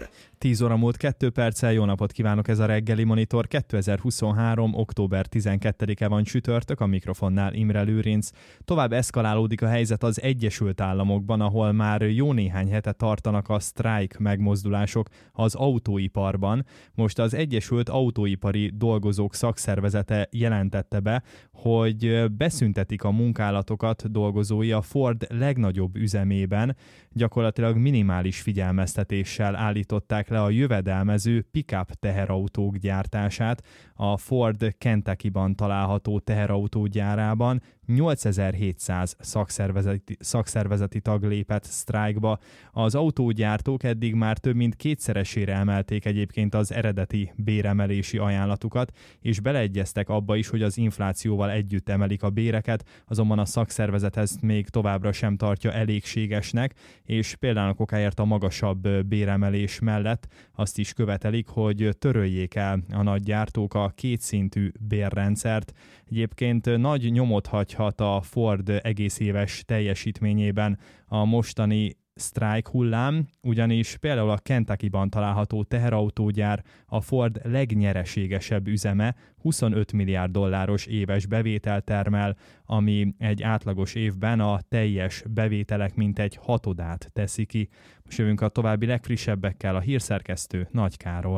10 óra múlt 2 perccel, jó napot kívánok, ez a reggeli Monitor. 2023. október 12-e van csütörtök, a mikrofonnál Imre Lőrinc. Tovább eszkalálódik a helyzet az Egyesült Államokban, ahol már jó néhány hete tartanak a sztrájk megmozdulások az autóiparban. Most az Egyesült Autóipari Dolgozók Szakszervezete jelentette be, hogy beszüntetik a munkálatokat dolgozói a Ford legnagyobb üzemében, gyakorlatilag minimális figyelmeztetéssel állították le a jövedelmező pick-up teherautók gyártását. A Ford Kentuckyban található teherautógyárában 8700 szakszervezeti tag lépett sztrájkba. Az autógyártók eddig már több mint kétszeresére emelték egyébként az eredeti béremelési ajánlatukat, és beleegyeztek abba is, hogy az inflációval együtt emelik a béreket, azonban a szakszervezet ezt még továbbra sem tartja elégségesnek, és például okáért a magasabb béremelés mellett azt is követelik, hogy töröljék el a nagygyártók a kétszintű bérrendszert. Egyébként nagy nyomot hagyhat a Ford egész éves teljesítményében a mostani sztrájk hullám, ugyanis például a Kentuckyban található teherautógyár a Ford legnyereségesebb üzeme, 25 milliárd dolláros éves bevételt termel, ami egy átlagos évben a teljes bevételek mintegy hatodát teszi ki. Most jövünk a további legfrissebbekkel, a hírszerkesztő Nagy Károly.